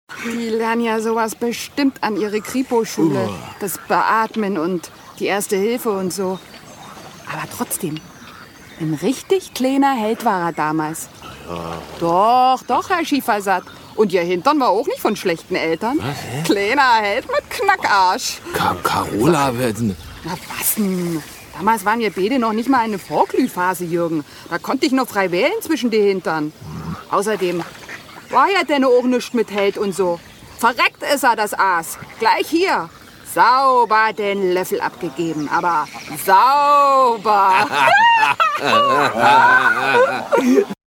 Die lernen ja sowas bestimmt an ihre Kripo-Schule. Das Beatmen und die Erste Hilfe und so. Aber trotzdem, ein richtig kleiner Held war er damals. Ja. Doch, Herr Schiefersatt. Und ihr Hintern war auch nicht von schlechten Eltern. Was? Kleiner Held mit Knackarsch. Carola werden. Na was denn? Damals waren wir beide noch nicht mal in der Vorglühphase, Jürgen. Da konnte ich noch frei wählen zwischen die Hintern. Außerdem war ja denn auch nichts mit Held und so. Verreckt ist er, das Aas. Gleich hier. Sauber den Löffel abgegeben, aber sauber.